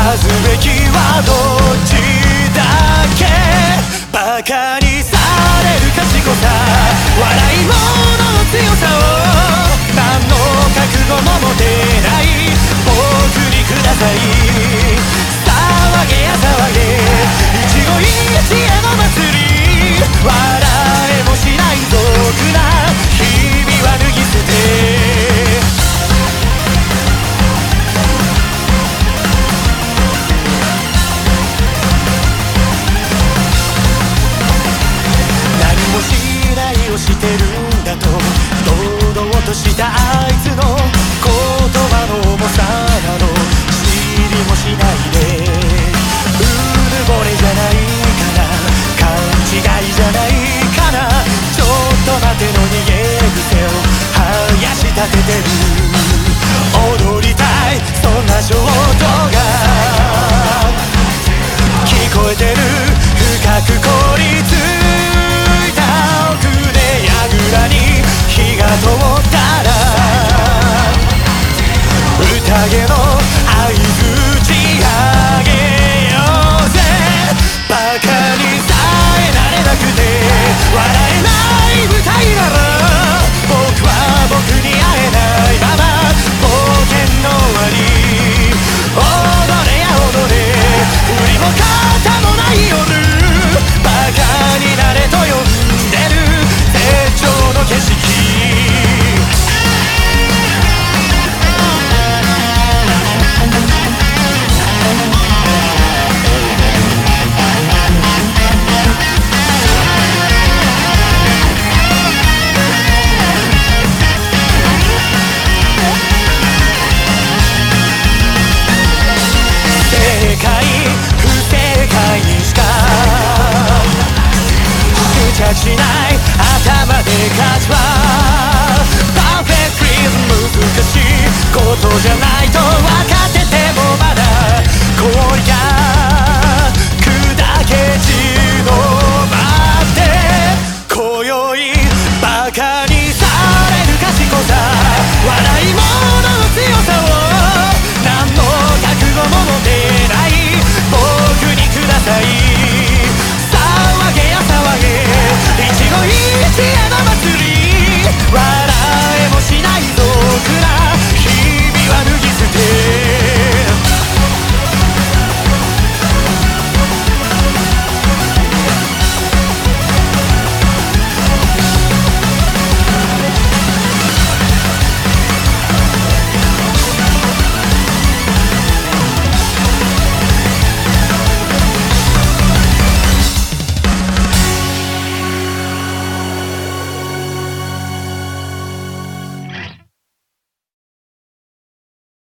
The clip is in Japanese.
ずべきはどっちだっけ。バカにされる賢さ、笑い物の強さを何の覚悟も持てない僕にください。騒げや騒げ一期一会の祭り、笑えもしない俗な日々は脱ぎ捨て。何もしないをしてるんだと堂々としたあいつの言葉の重さなど知りもしないで、うぬぼれじゃないかな、勘違いじゃないかな、ちょっと待ての逃げ癖を生やし立ててる。踊りたいそんな衝動が聞こえてる、深く凍りついた奥で櫓に火が通ったら宴の合図あげようぜ。バカにさえなれなくて笑えない舞台なら僕は僕に会えないまま冒険の終わり。踊れや踊れ振りも肩もない夜、バカになれと呼んでる絶頂の景色。正解不正解にしか執着しない頭で勝ちはパーフェクトリズム、難しいことじゃないと